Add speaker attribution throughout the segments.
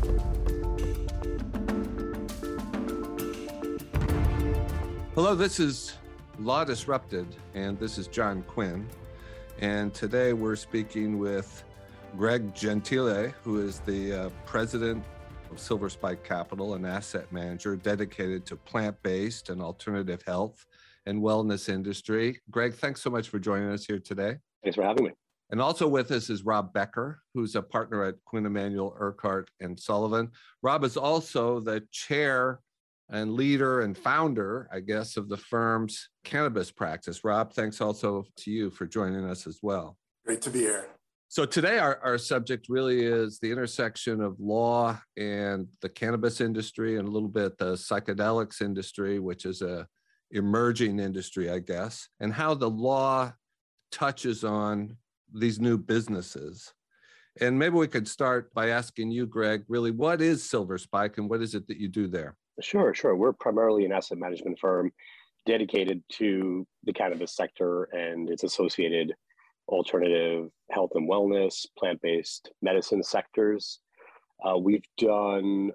Speaker 1: Hello, this is Law Disrupted, and this is John Quinn. And today we're speaking with Greg Gentile, who is the president of Silver Spike Capital, an asset manager dedicated to plant-based and alternative health and wellness industry. Greg, thanks so much for joining us here today.
Speaker 2: Thanks for having me.
Speaker 1: And also with us is Rob Becker, who's a partner at Quinn Emanuel Urquhart and Sullivan. Rob is also the chair and leader and founder, I guess, of the firm's cannabis practice. Rob, thanks also to you for joining us as well.
Speaker 3: Great to be here.
Speaker 1: So today our subject really is the intersection of law and the cannabis industry and a little bit the psychedelics industry, which is a emerging industry, I guess, and how the law touches on these new businesses. And maybe we could start by asking you, Greg, really, what is Silver Spike and what is it that you do there?
Speaker 2: Sure. We're primarily an asset management firm dedicated to the cannabis sector and its associated alternative health and wellness, plant-based medicine sectors. We've done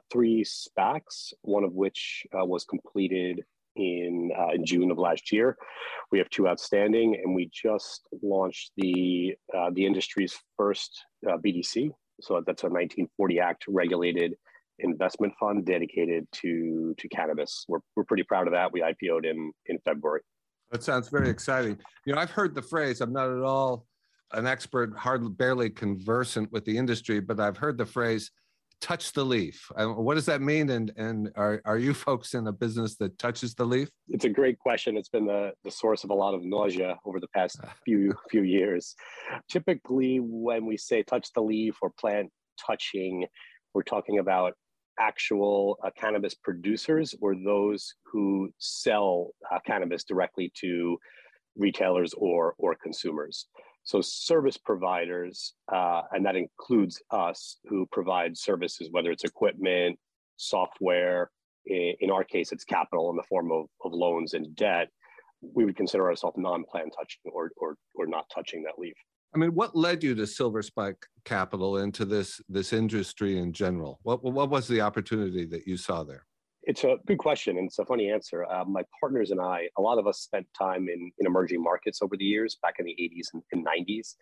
Speaker 2: 3 SPACs, one of which was completed in June of last year. We have 2 outstanding, and we just launched the industry's first BDC. So that's a 1940 Act regulated investment fund dedicated to cannabis. We're pretty proud of that. We IPO'd in February.
Speaker 1: That sounds very exciting. You know, I've heard the phrase, I'm not at all an expert, barely conversant with the industry, but I've heard the phrase, touch the leaf. What does that mean? And are you folks in a business that touches the leaf?
Speaker 2: It's a great question. It's been the source of a lot of nausea over the past few years. Typically, when we say touch the leaf or plant touching, we're talking about actual cannabis producers or those who sell cannabis directly to retailers or consumers. So service providers, and that includes us who provide services, whether it's equipment, software, in our case, it's capital in the form of loans and debt. We would consider ourselves non-plant touching or not touching that leaf.
Speaker 1: I mean, what led you to Silver Spike Capital into this industry in general? What was the opportunity that you saw there?
Speaker 2: It's a good question, and it's a funny answer. My partners and I, a lot of us spent time in emerging markets over the years, back in the 80s and 90s,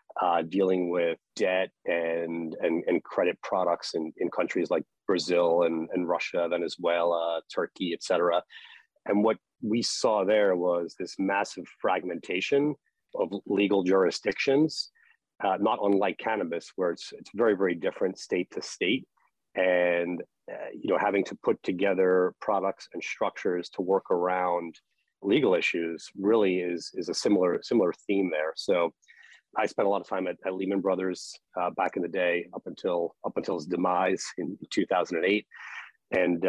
Speaker 2: dealing with debt and credit products in countries like Brazil and Russia, Venezuela, Turkey, et cetera. And what we saw there was this massive fragmentation of legal jurisdictions, not unlike cannabis, where it's very, very different state to state. And having to put together products and structures to work around legal issues really is a similar theme there. So I spent a lot of time at Lehman Brothers back in the day, up until its demise in 2008. And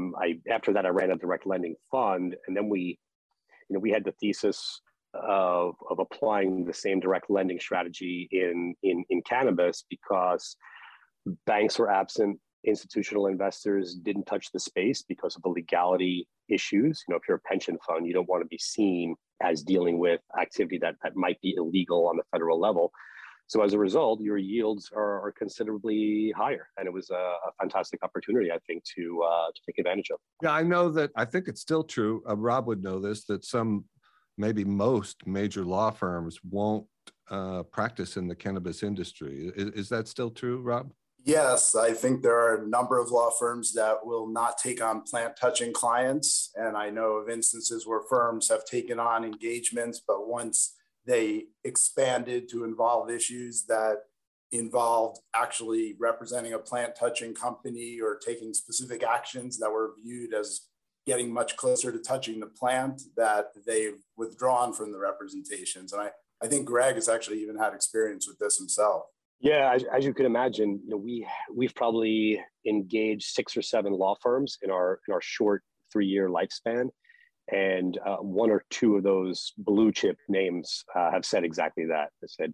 Speaker 2: after that, I ran a direct lending fund, and then we had the thesis of applying the same direct lending strategy in cannabis, because banks were absent, institutional investors didn't touch the space because of the legality issues. If you're a pension fund, you don't want to be seen as dealing with activity that might be illegal on the federal level. So as a result, your yields are considerably higher, and it was a fantastic opportunity, I think, to take advantage of.
Speaker 1: Yeah, I think it's still true. Rob would know this, that maybe most major law firms won't practice in the cannabis industry. Is that still true, Rob?
Speaker 3: Yes, I think there are a number of law firms that will not take on plant touching clients. And I know of instances where firms have taken on engagements, but once they expanded to involve issues that involved actually representing a plant touching company or taking specific actions that were viewed as getting much closer to touching the plant, that they've withdrawn from the representations. And I think Greg has actually even had experience with this himself.
Speaker 2: Yeah, as you can imagine, we've probably engaged 6 or 7 law firms in our short 3-year lifespan, and 1 or 2 of those blue chip names have said exactly that. They said,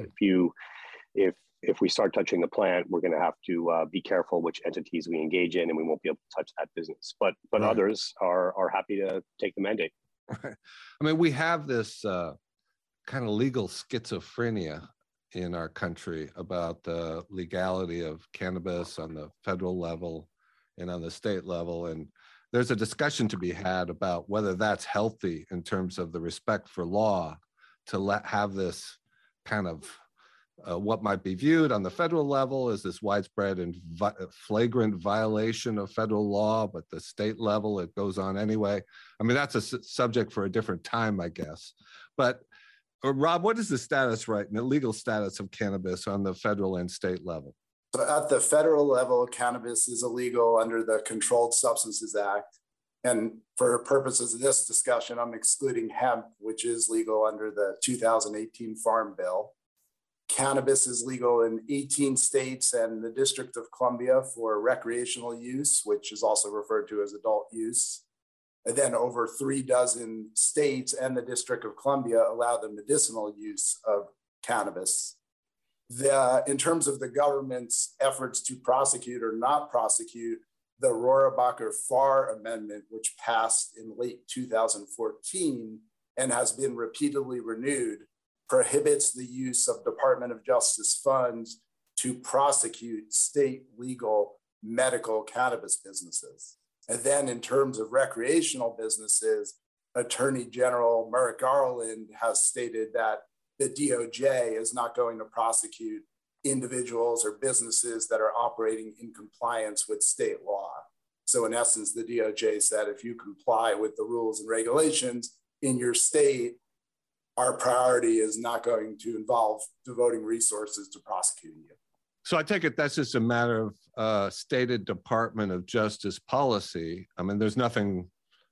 Speaker 2: if we start touching the plant, we're going to have to be careful which entities we engage in, and we won't be able to touch that business. But right. Others are happy to take the mandate.
Speaker 1: Right. I mean, we have this kind of legal schizophrenia in our country about the legality of cannabis on the federal level and on the state level. And there's a discussion to be had about whether that's healthy in terms of the respect for law to have this kind of what might be viewed on the federal level as this widespread and flagrant violation of federal law, but the state level, it goes on anyway. I mean, that's a subject for a different time, I guess. But Rob, what is the status right now, the legal status of cannabis on the federal and state level?
Speaker 3: So at the federal level, cannabis is illegal under the Controlled Substances Act. And for purposes of this discussion, I'm excluding hemp, which is legal under the 2018 Farm Bill. Cannabis is legal in 18 states and the District of Columbia for recreational use, which is also referred to as adult use. And then over 36 states and the District of Columbia allow the medicinal use of cannabis. In terms of the government's efforts to prosecute or not prosecute, the Rohrabacher-Farr Amendment, which passed in late 2014 and has been repeatedly renewed, prohibits the use of Department of Justice funds to prosecute state legal medical cannabis businesses. And then in terms of recreational businesses, Attorney General Merrick Garland has stated that the DOJ is not going to prosecute individuals or businesses that are operating in compliance with state law. So in essence, the DOJ said, if you comply with the rules and regulations in your state, our priority is not going to involve devoting resources to prosecuting you.
Speaker 1: So I take it that's just a matter of stated Department of Justice policy. I mean, there's nothing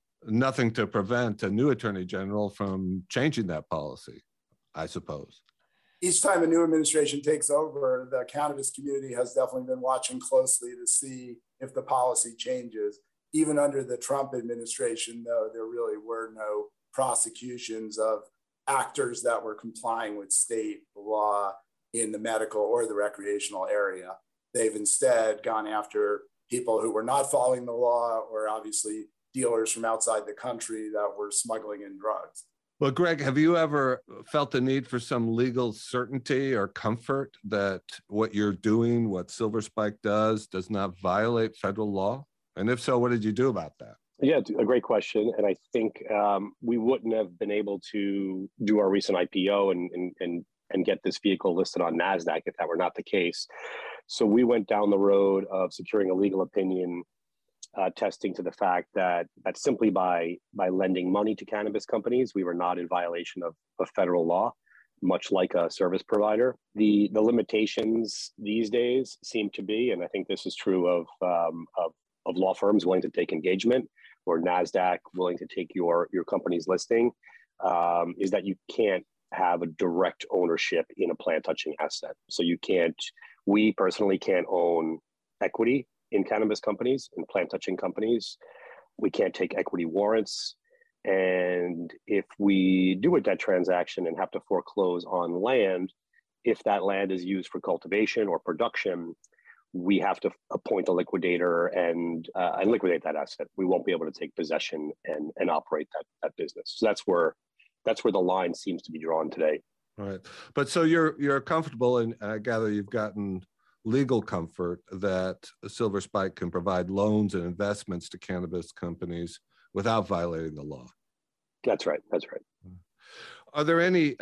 Speaker 1: to prevent a new attorney general from changing that policy, I suppose.
Speaker 3: Each time a new administration takes over, the cannabis community has definitely been watching closely to see if the policy changes. Even under the Trump administration, though, there really were no prosecutions of actors that were complying with state law in the medical or the recreational area. They've instead gone after people who were not following the law, or obviously dealers from outside the country that were smuggling in drugs.
Speaker 1: Well, Greg, have you ever felt the need for some legal certainty or comfort that what you're doing, what Silver Spike does not violate federal law? And if so, what did you do about that?
Speaker 2: Yeah, a great question. And I think we wouldn't have been able to do our recent IPO and get this vehicle listed on NASDAQ if that were not the case. So we went down the road of securing a legal opinion, testing to the fact that simply by lending money to cannabis companies, we were not in violation of federal law, much like a service provider. The limitations these days seem to be, and I think this is true of law firms willing to take engagement, or NASDAQ willing to take your company's listing, is that you can't have a direct ownership in a plant touching asset. So we personally can't own equity in cannabis companies and plant touching companies. We can't take equity warrants. And if we do a debt transaction and have to foreclose on land, if that land is used for cultivation or production, we have to appoint a liquidator and liquidate that asset. We won't be able to take possession and operate that business. So that's where the line seems to be drawn today.
Speaker 1: All right. But so you're comfortable, and I gather you've gotten legal comfort that Silver Spike can provide loans and investments to cannabis companies without violating the law.
Speaker 2: That's right. That's right.
Speaker 1: Are there any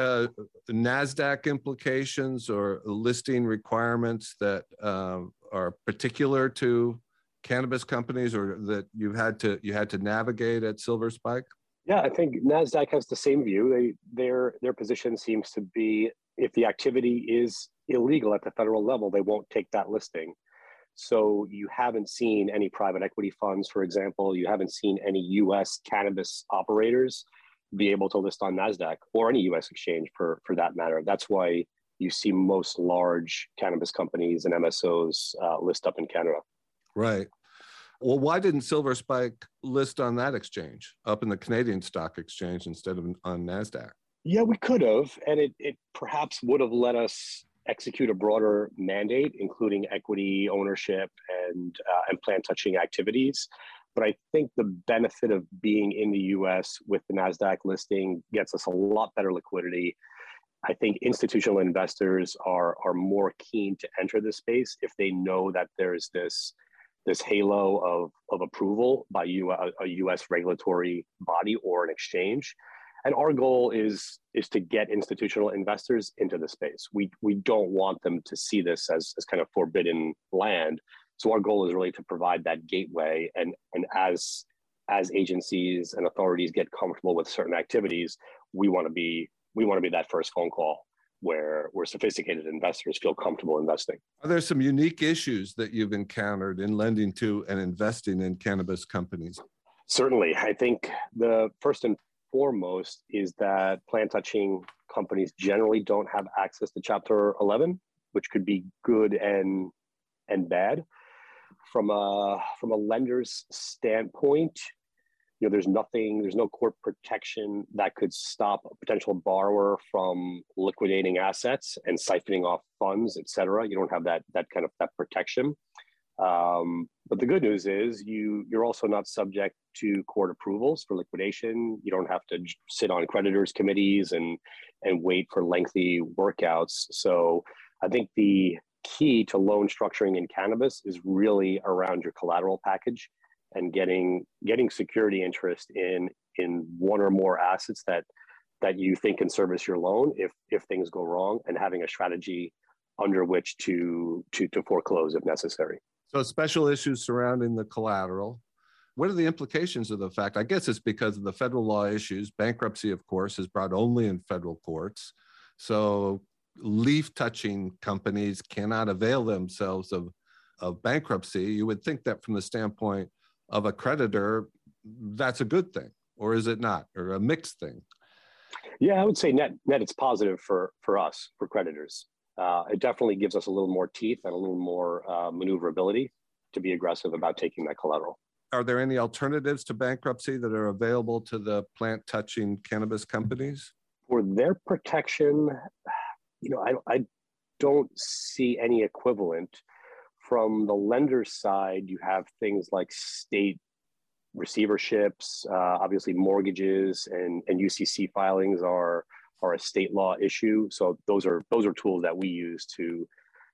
Speaker 1: NASDAQ implications or listing requirements that are particular to cannabis companies, or that you had to navigate at Silver Spike?
Speaker 2: Yeah, I think NASDAQ has the same view. Their position seems to be, if the activity is illegal at the federal level, they won't take that listing. So you haven't seen any private equity funds, for example. You haven't seen any U.S. cannabis operators be able to list on NASDAQ or any U.S. exchange for that matter. That's why you see most large cannabis companies and MSOs list up in Canada.
Speaker 1: Right. Well, why didn't Silver Spike list on that exchange, up in the Canadian Stock Exchange, instead of on NASDAQ? Yeah,
Speaker 2: we could have, and it perhaps would have let us execute a broader mandate, including equity ownership and plant touching activities. But I think the benefit of being in the U.S. with the NASDAQ listing gets us a lot better liquidity. I think institutional investors are more keen to enter the space if they know that there's this halo of approval by a U.S. regulatory body or an exchange. And our goal is to get institutional investors into the space. We don't want them to see this as kind of forbidden land. So our goal is really to provide that gateway. And as agencies and authorities get comfortable with certain activities, we want to be that first phone call where sophisticated investors feel comfortable investing.
Speaker 1: Are there some unique issues that you've encountered in lending to and investing in cannabis companies?
Speaker 2: Certainly. I think the first and foremost is that plant touching companies generally don't have access to Chapter 11, which could be good and bad. From a lender's standpoint, there's no court protection that could stop a potential borrower from liquidating assets and siphoning off funds, et cetera. You don't have that protection. But the good news is you're also not subject to court approvals for liquidation. You don't have to sit on creditors committees and wait for lengthy workouts. So I think the key to loan structuring in cannabis is really around your collateral package and getting security interest in one or more assets that you think can service your loan if things go wrong, and having a strategy under which to foreclose if necessary.
Speaker 1: So special issues surrounding the collateral. What are the implications of the fact? I guess it's because of the federal law issues. Bankruptcy, of course, is brought only in federal courts. So leaf touching companies cannot avail themselves of bankruptcy. You would think that from the standpoint of a creditor, that's a good thing, or is it not, or a mixed thing?
Speaker 2: Yeah, I would say net it's positive for us, for creditors. It definitely gives us a little more teeth and a little more maneuverability to be aggressive about taking that collateral.
Speaker 1: Are there any alternatives to bankruptcy that are available to the plant touching cannabis companies?
Speaker 2: For their protection, I don't see any equivalent. From the lender's side, you have things like state receiverships, obviously mortgages and UCC filings are a state law issue. So those are tools that we use to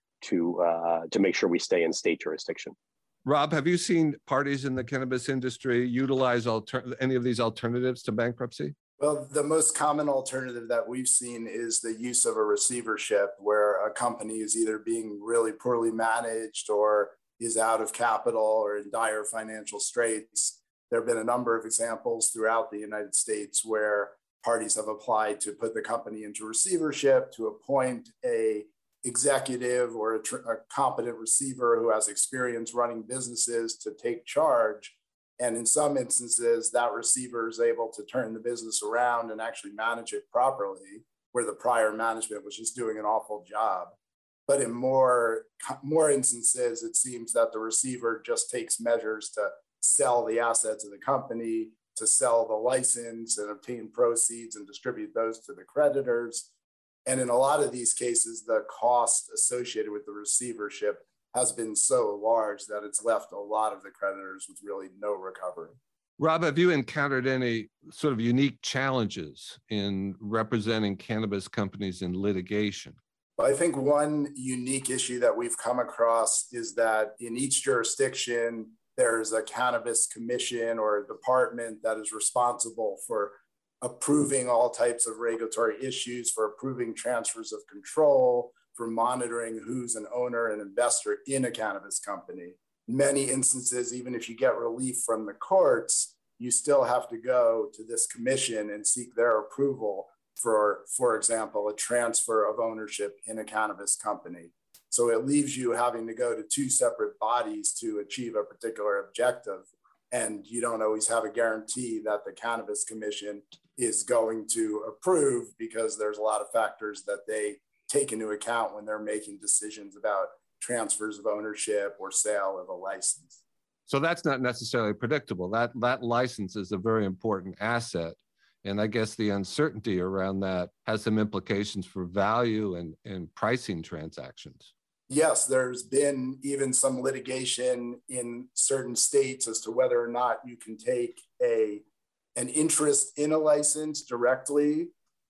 Speaker 2: make sure we stay in state jurisdiction.
Speaker 1: Rob, have you seen parties in the cannabis industry utilize any of these alternatives to bankruptcy?
Speaker 3: Well, the most common alternative that we've seen is the use of a receivership, where a company is either being really poorly managed or is out of capital or in dire financial straits. There have been a number of examples throughout the United States where parties have applied to put the company into receivership, to appoint a executive or a competent receiver who has experience running businesses to take charge. And in some instances, that receiver is able to turn the business around and actually manage it properly, where the prior management was just doing an awful job. But in more instances, it seems that the receiver just takes measures to sell the assets of the company, to sell the license and obtain proceeds and distribute those to the creditors. And in a lot of these cases, the cost associated with the receivership has been so large that it's left a lot of the creditors with really no recovery.
Speaker 1: Rob, have you encountered any sort of unique challenges in representing cannabis companies in litigation?
Speaker 3: I think one unique issue that we've come across is that in each jurisdiction, there's a cannabis commission or a department that is responsible for approving all types of regulatory issues, for approving transfers of control, for monitoring who's an owner and investor in a cannabis company. In many instances, even if you get relief from the courts, you still have to go to this commission and seek their approval for example, a transfer of ownership in a cannabis company. So it leaves you having to go to two separate bodies to achieve a particular objective. And you don't always have a guarantee that the Cannabis Commission is going to approve, because there's a lot of factors that they take into account when they're making decisions about transfers of ownership or sale of a license.
Speaker 1: So that's not necessarily predictable. That license is a very important asset. And I guess the uncertainty around that has some implications for value and pricing transactions.
Speaker 3: Yes, there's been even some litigation in certain states as to whether or not you can take an interest in a license directly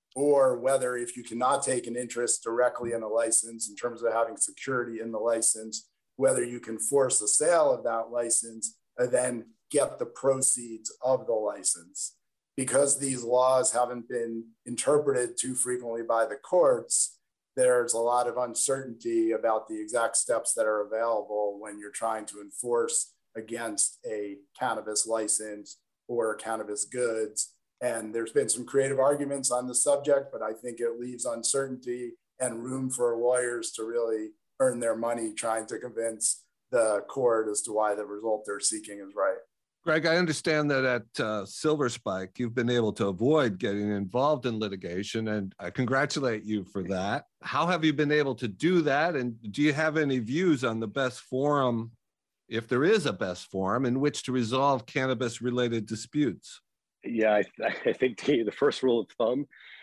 Speaker 3: or whether if you cannot take an interest directly in a license in terms of having security in the license, whether you can force the sale of that license and then get the proceeds of the license. Because these laws haven't been interpreted too frequently by the courts, there's a lot of uncertainty about the exact steps that are available when you're trying to enforce against a cannabis license or cannabis goods. And there's been some creative arguments on the subject, but I think it leaves uncertainty and room for lawyers to really earn their money trying to convince the court as to why the result they're seeking is right.
Speaker 1: Greg, I understand that at Silver Spike, you've been able to avoid getting involved in litigation, and I congratulate you for that. How have you been able to do that? And do you have any views on the best forum, if there is a best forum, in which to resolve cannabis-related disputes?
Speaker 2: Yeah, I think the first rule of thumb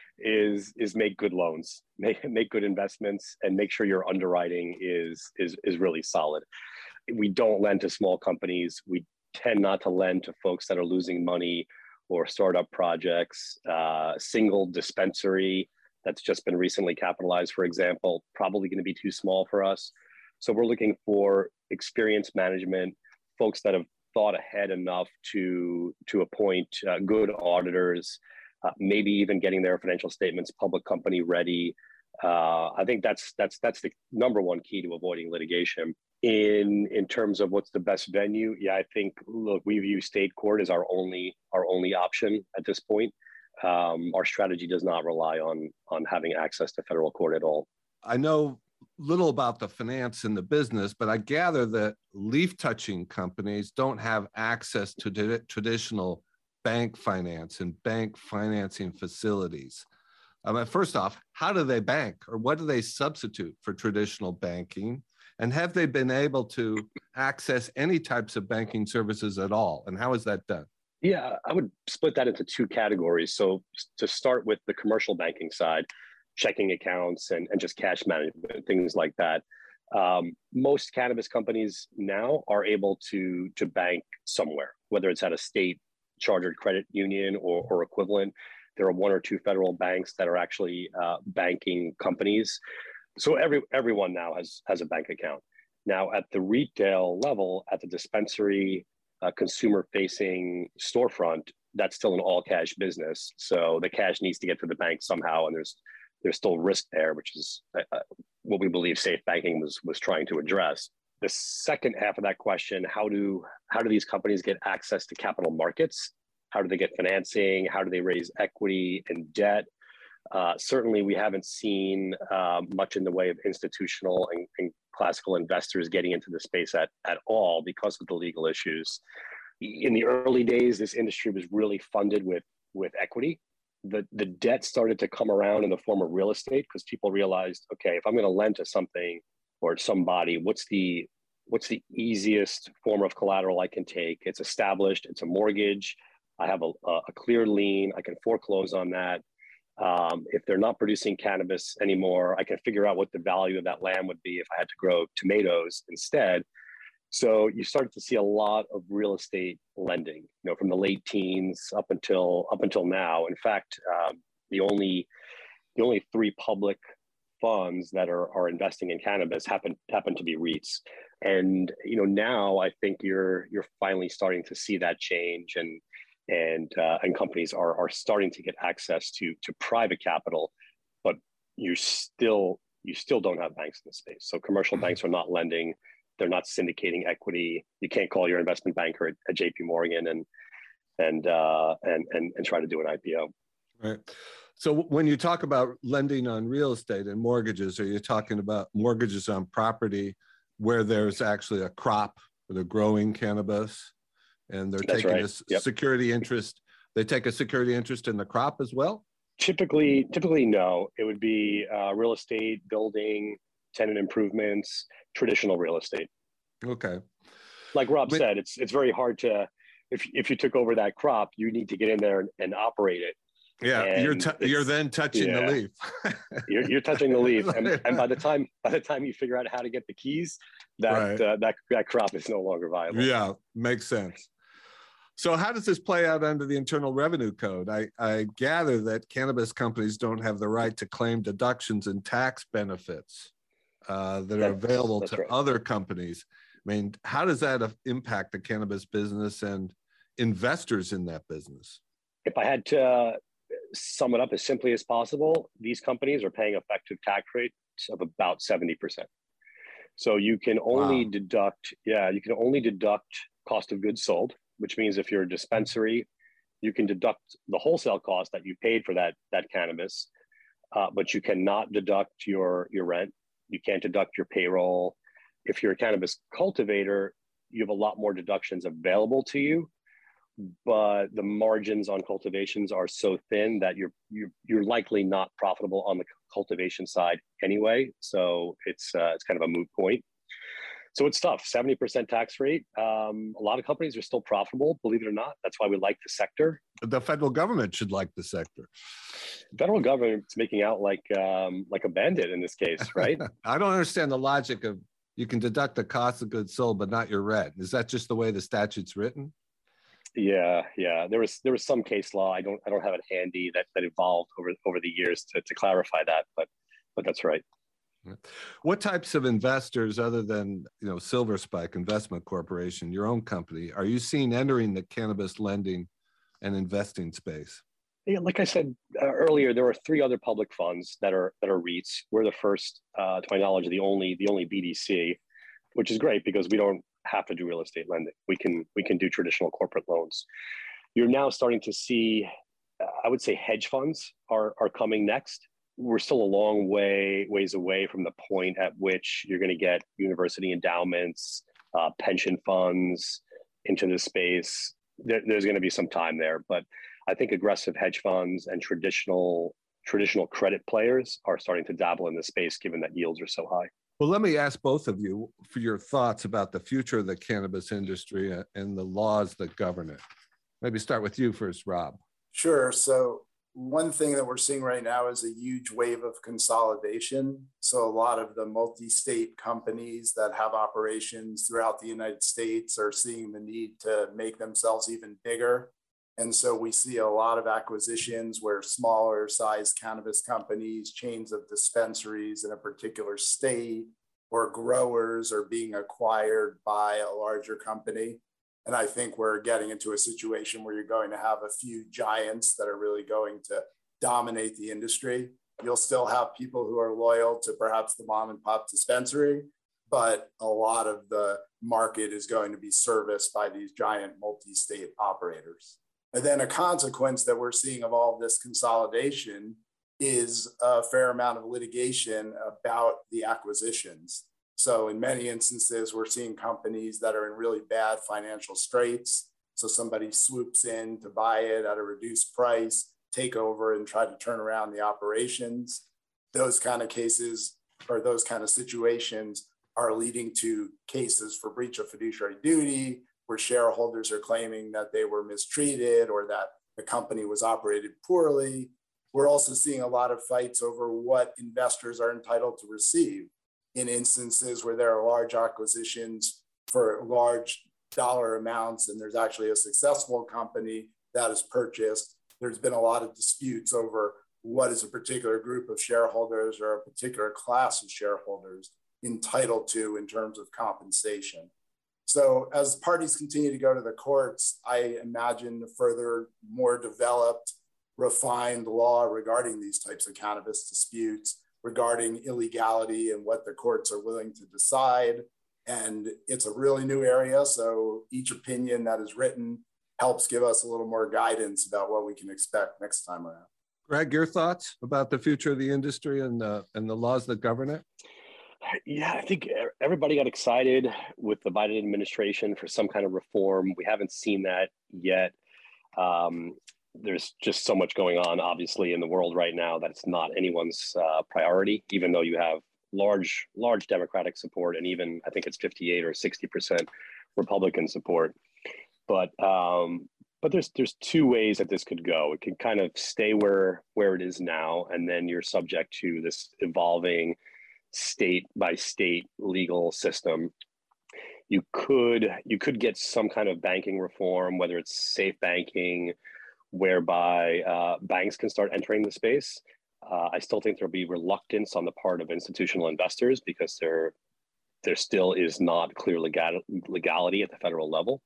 Speaker 2: is make good loans, make good investments, and make sure your underwriting is really solid. We don't lend to small companies. We tend not to lend to folks that are losing money or startup projects. Single dispensary that's just been recently capitalized, for example, probably going to be too small for us. So we're looking for experienced management, folks that have thought ahead enough to appoint good auditors, maybe even getting their financial statements public company ready. I think that's the number one key to avoiding litigation. In terms of what's the best venue, yeah, I think, look, we view state court as our only option at this point. Our strategy does not rely on having access to federal court at all.
Speaker 1: I know little about the finance in the business, but I gather that leaf touching companies don't have access to traditional bank finance and bank financing facilities. First off, how do they bank, or what do they substitute for traditional banking? And have they been able to access any types of banking services at all? And how is that done?
Speaker 2: Yeah, I would split that into two categories. So to start with the commercial banking side, checking accounts and just cash management, things like that. Most cannabis companies now are able to bank somewhere, whether it's at a state chartered credit union or equivalent. There are one or two federal banks that are actually banking companies. So everyone now has a bank account. Now at the retail level, at the dispensary, consumer-facing storefront, that's still an all-cash business. So the cash needs to get to the bank somehow, and there's still risk there, which is what we believe safe banking was trying to address. The second half of that question, how do these companies get access to capital markets? How do they get financing? How do they raise equity and debt? Certainly, we haven't seen much in the way of institutional and classical investors getting into the space at all because of the legal issues. In the early days, this industry was really funded with equity. The debt started to come around in the form of real estate because people realized, okay, if I'm going to lend to something or somebody, what's the easiest form of collateral I can take? It's established. It's a mortgage. I have a clear lien. I can foreclose on that. If they're not producing cannabis anymore, I can figure out what the value of that land would be if I had to grow tomatoes instead. So you started to see a lot of real estate lending, from the late teens up until now. In fact, the only three public funds that are investing in cannabis happen to be REITs. And now I think you're finally starting to see that change, and companies are starting to get access to private capital, but you still don't have banks in the space. So commercial banks are not lending. They're not syndicating equity. You can't call your investment banker at JP Morgan and try to do an IPO. Right.
Speaker 1: So when you talk about lending on real estate and mortgages, are you talking about mortgages on property where there's actually a crop, where they're growing cannabis and they're taking a security interest? They take a security interest in the crop as well?
Speaker 2: Typically no. It would be real estate, building, tenant improvements, traditional real estate.
Speaker 1: Okay.
Speaker 2: Like Rob said, it's very hard to, if you took over that crop, you need to get in there and operate it.
Speaker 1: Yeah, and you're then touching the leaf.
Speaker 2: you're touching the leaf, and by the time you figure out how to get the keys, that crop is no longer viable.
Speaker 1: Yeah, makes sense. So how does this play out under the Internal Revenue Code? I gather that cannabis companies don't have the right to claim deductions and tax benefits that are available to
Speaker 2: right.
Speaker 1: other companies. I mean, how does that impact the cannabis business and investors in that business?
Speaker 2: If I had to sum it up as simply as possible, these companies are paying effective tax rates of about 70%. So you can only deduct cost of goods sold, which means if you're a dispensary, you can deduct the wholesale cost that you paid for that cannabis, but you cannot deduct your rent. You can't deduct your payroll. If you're a cannabis cultivator, you have a lot more deductions available to you, but the margins on cultivations are so thin that you're likely not profitable on the cultivation side anyway. So it's kind of a moot point. So it's tough. 70% tax rate. A lot of companies are still profitable, believe it or not. That's why we like the sector.
Speaker 1: The federal government should like the sector.
Speaker 2: The federal government's making out like a bandit in this case, right?
Speaker 1: I don't understand the logic of you can deduct the cost of goods sold, but not your rent. Is that just the way the statute's written?
Speaker 2: Yeah. There was some case law. I don't have it handy that evolved over the years to clarify that, but that's right.
Speaker 1: What types of investors, other than Silver Spike Investment Corporation, your own company, are you seeing entering the cannabis lending and investing space?
Speaker 2: Yeah, like I said earlier, there are 3 other public funds that are REITs. We're the first, to my knowledge, the only BDC, which is great because we don't have to do real estate lending. We can do traditional corporate loans. You're now starting to see, I would say, hedge funds are coming next. We're still a long ways away from the point at which you're going to get university endowments, pension funds into the space. There's going to be some time there, but I think aggressive hedge funds and traditional credit players are starting to dabble in the space, given that yields are so high.
Speaker 1: Well, let me ask both of you for your thoughts about the future of the cannabis industry and the laws that govern it. Maybe start with you first, Rob.
Speaker 3: Sure. So one thing that we're seeing right now is a huge wave of consolidation. So a lot of the multi-state companies that have operations throughout the United States are seeing the need to make themselves even bigger. And so we see a lot of acquisitions where smaller size cannabis companies, chains of dispensaries in a particular state, or growers are being acquired by a larger company. And I think we're getting into a situation where you're going to have a few giants that are really going to dominate the industry. You'll still have people who are loyal to perhaps the mom and pop dispensary, but a lot of the market is going to be serviced by these giant multi-state operators. And then a consequence that we're seeing of all of this consolidation is a fair amount of litigation about the acquisitions. So in many instances, we're seeing companies that are in really bad financial straits. So somebody swoops in to buy it at a reduced price, take over and try to turn around the operations. Those kind of cases or those kind of situations are leading to cases for breach of fiduciary duty, where shareholders are claiming that they were mistreated or that the company was operated poorly. We're also seeing a lot of fights over what investors are entitled to receive in instances where there are large acquisitions for large dollar amounts, and there's actually a successful company that is purchased. There's been a lot of disputes over what is a particular group of shareholders or a particular class of shareholders entitled to in terms of compensation. So as parties continue to go to the courts, I imagine further, more developed, refined law regarding these types of cannabis disputes, regarding illegality and what the courts are willing to decide. And it's a really new area. So each opinion that is written helps give us a little more guidance about what we can expect next time around.
Speaker 1: Greg, your thoughts about the future of the industry and the laws that govern it?
Speaker 2: Yeah, I think everybody got excited with the Biden administration for some kind of reform. We haven't seen that yet. There's just so much going on, obviously, in the world right now that it's not anyone's priority, even though you have large Democratic support, and even I think it's 58 or 60% Republican support. But there's 2 ways that this could go. It can kind of stay where it is now, and then you're subject to this evolving state by state legal system. you could get some kind of banking reform, whether it's safe banking, whereby banks can start entering the space. I still think there'll be reluctance on the part of institutional investors because there still is not clear legality at the federal level.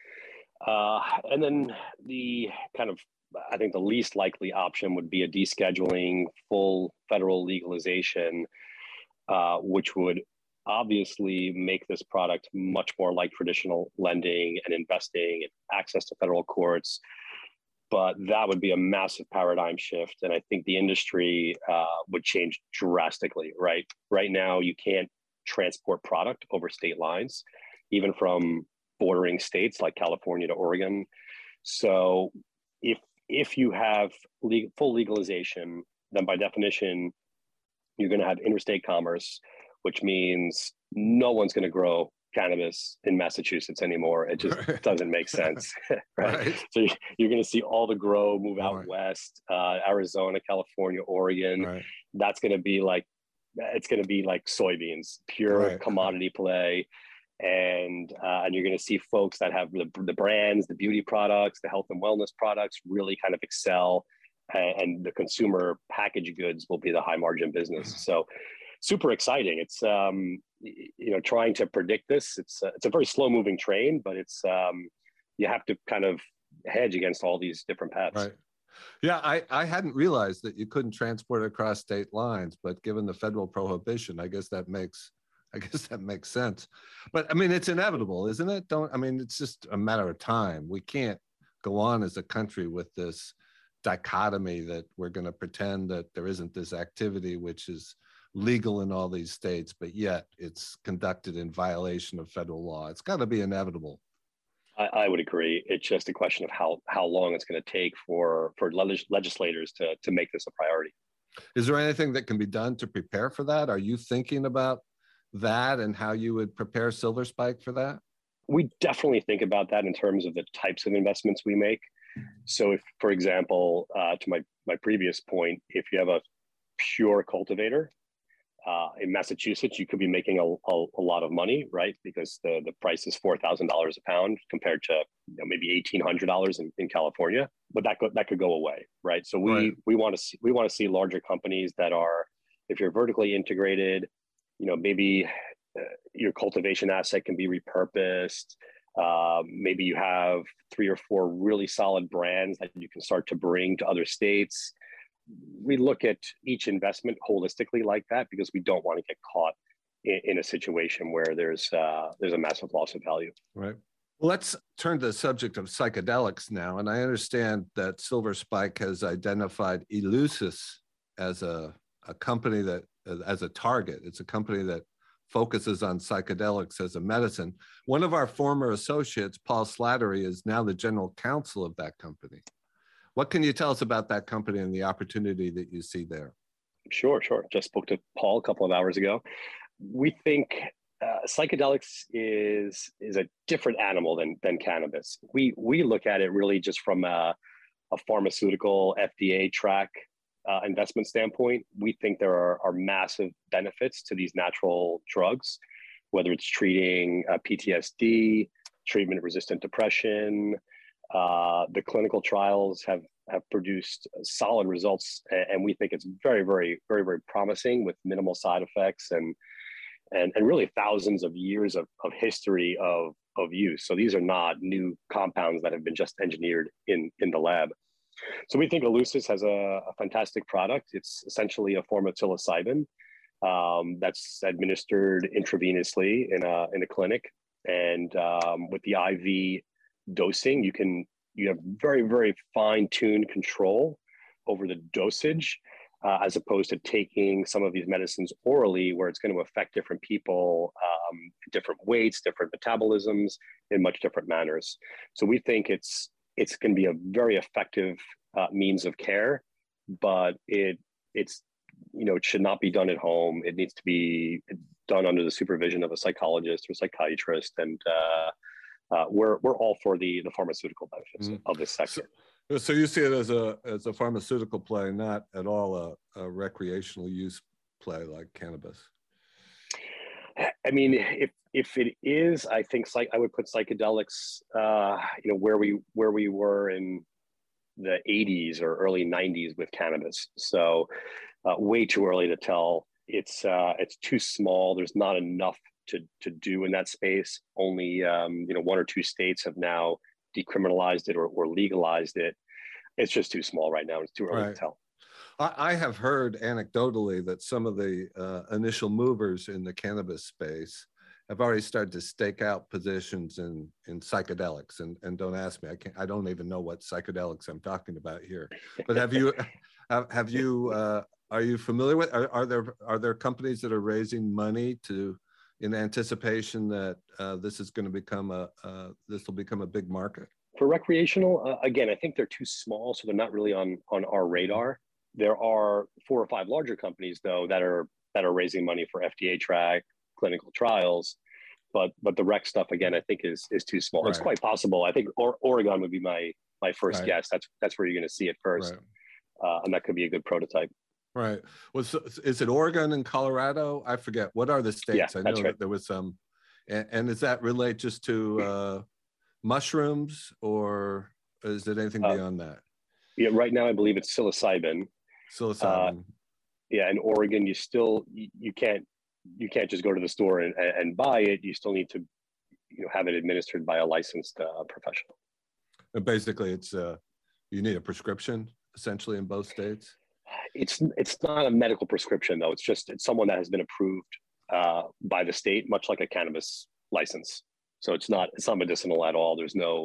Speaker 2: And then I think the least likely option would be a descheduling, full federal legalization, which would obviously make this product much more like traditional lending and investing and access to federal courts. But that would be a massive paradigm shift. And I think the industry would change drastically, right? Right now, you can't transport product over state lines, even from bordering states like California to Oregon. So if you have full legalization, then by definition, you're going to have interstate commerce, which means no one's going to grow cannabis in Massachusetts anymore. It just doesn't make sense, right? So you're going to see all the grow move out west, Arizona, California, Oregon.
Speaker 1: Right.
Speaker 2: That's going to be like, it's going to be like soybeans, pure commodity play. And you're going to see folks that have the brands, the beauty products, the health and wellness products really kind of excel, and the consumer packaged goods will be the high margin business. So super exciting. It's trying to predict this. It's a very slow moving train, but it's you have to kind of hedge against all these different paths.
Speaker 1: Right. Yeah, I hadn't realized that you couldn't transport across state lines, but given the federal prohibition, I guess that makes sense. But I mean, it's inevitable, isn't it? It's just a matter of time. We can't go on as a country with this dichotomy that we're going to pretend that there isn't this activity which is legal in all these states, but yet it's conducted in violation of federal law. It's got to be inevitable.
Speaker 2: I would agree. It's just a question of how long it's going to take for legislators to make this a priority.
Speaker 1: Is there anything that can be done to prepare for that? Are you thinking about that and how you would prepare Silver Spike for that?
Speaker 2: We definitely think about that in terms of the types of investments we make. So if, for example, to my previous point, if you have a pure cultivator, in Massachusetts, you could be making a lot of money, right? Because the price is $4,000 a pound compared to maybe $1,800 in California. But that could go away, right? So we want to see larger companies that are, if you're vertically integrated, maybe your cultivation asset can be repurposed. Maybe you have 3 or 4 really solid brands that you can start to bring to other states. We look at each investment holistically like that because we don't want to get caught in a situation where there's a massive loss of value.
Speaker 1: Right. Well, let's turn to the subject of psychedelics now. And I understand that Silver Spike has identified Eleusis as a company that, as a target. It's a company that focuses on psychedelics as a medicine. One of our former associates, Paul Slattery, is now the general counsel of that company. What can you tell us about that company and the opportunity that you see there?
Speaker 2: Sure. Just spoke to Paul a couple of hours ago. We think psychedelics is a different animal than cannabis. We look at it really just from a pharmaceutical FDA track investment standpoint. We think there are massive benefits to these natural drugs, whether it's treating PTSD, treatment-resistant depression. The clinical trials have produced solid results, and we think it's very, very, very, very promising with minimal side effects and really thousands of years of history of use. So these are not new compounds that have been just engineered in the lab. So we think Eleusis has a fantastic product. It's essentially a form of psilocybin that's administered intravenously in a clinic, and with the IV dosing, you have very, very fine-tuned control over the dosage, as opposed to taking some of these medicines orally, where it's going to affect different people, different weights, different metabolisms in much different manners. So we think it's going to be a very effective means of care, but it should not be done at home. It needs to be done under the supervision of a psychologist or psychiatrist, and we're all for the pharmaceutical benefits of this sector.
Speaker 1: So you see it as a pharmaceutical play, not at all a recreational use play like cannabis.
Speaker 2: I mean, if it is, I think I would put psychedelics, where we were in the 80s or early 90s with cannabis. So way too early to tell. It's too small. There's not enough to do in that space. Only one or two states have now decriminalized it or legalized it. It's just too small right now. It's too early to tell.
Speaker 1: I have heard anecdotally that some of the initial movers in the cannabis space have already started to stake out positions in psychedelics. And don't ask me, I don't even know what psychedelics I'm talking about here. But are you familiar with? Are there companies that are raising money in anticipation that this will become a big market?
Speaker 2: For recreational, again, I think they're too small, so they're not really on our radar. There are 4 or 5 larger companies, though, that are raising money for FDA track clinical trials, but the rec stuff, again, I think is too small. Right. It's quite possible. I think Oregon would be my first guess. That's where you're going to see it first, and that could be a good prototype.
Speaker 1: Right. Well, so is it Oregon and Colorado? I forget. What are the states?
Speaker 2: Yeah,
Speaker 1: I know that there was some. And does that relate just to mushrooms, or is it anything beyond that?
Speaker 2: Yeah, right now I believe it's psilocybin. In Oregon, you can't just go to the store and buy it. You still need to have it administered by a licensed professional.
Speaker 1: And basically, it's you need a prescription essentially in both states.
Speaker 2: It's not a medical prescription, though. It's someone that has been approved by the state, much like a cannabis license. So it's not medicinal at all. There's no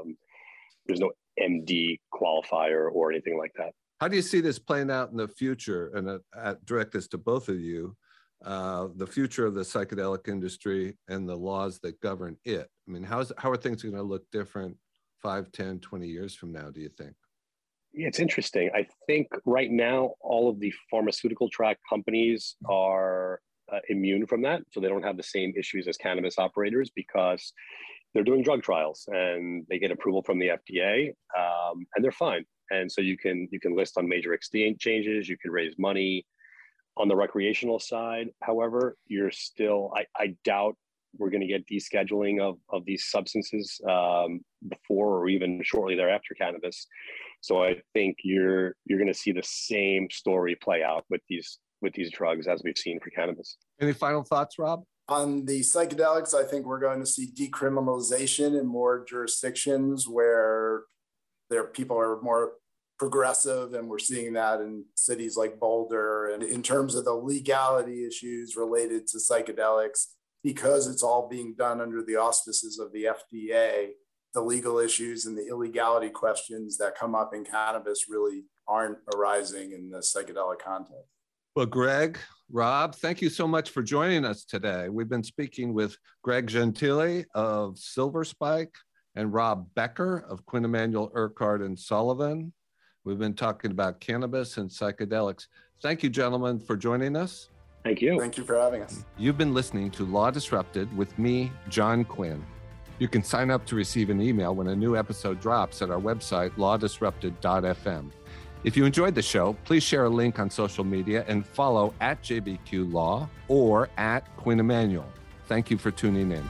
Speaker 2: MD qualifier or anything like that.
Speaker 1: How do you see this playing out in the future? And direct this to both of you, the future of the psychedelic industry and the laws that govern it. I mean, how are things going to look different 5, 10, 20 years from now, do you think?
Speaker 2: Yeah, it's interesting. I think right now, all of the pharmaceutical track companies are immune from that. So they don't have the same issues as cannabis operators because they're doing drug trials and they get approval from the FDA and they're fine. And so you can list on major exchanges, you can raise money. On the recreational side, however, you're still, I doubt we're going to get descheduling of these substances before or even shortly thereafter cannabis. So I think you're going to see the same story play out with these drugs as we've seen for cannabis.
Speaker 1: Any final thoughts, Rob?
Speaker 3: On the psychedelics, I think we're going to see decriminalization in more jurisdictions where people are more progressive, and we're seeing that in cities like Boulder. And in terms of the legality issues related to psychedelics, because it's all being done under the auspices of the FDA, the legal issues and the illegality questions that come up in cannabis really aren't arising in the psychedelic context.
Speaker 1: Well, Greg, Rob, thank you so much for joining us today. We've been speaking with Greg Gentile of Silver Spike and Rob Becker of Quinn Emanuel, Urquhart & Sullivan. We've been talking about cannabis and psychedelics. Thank you, gentlemen, for joining us.
Speaker 2: Thank you.
Speaker 3: Thank you for having us.
Speaker 1: You've been listening to Law Disrupted with me, John Quinn. You can sign up to receive an email when a new episode drops at our website, lawdisrupted.fm. If you enjoyed the show, please share a link on social media and follow at JBQ Law or at Quinn Emanuel. Thank you for tuning in.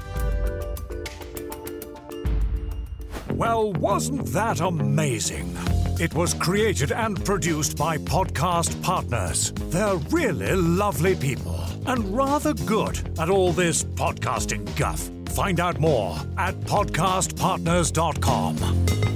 Speaker 4: Well, wasn't that amazing? It was created and produced by Podcast Partners. They're really lovely people and rather good at all this podcasting guff. Find out more at podcastpartners.com.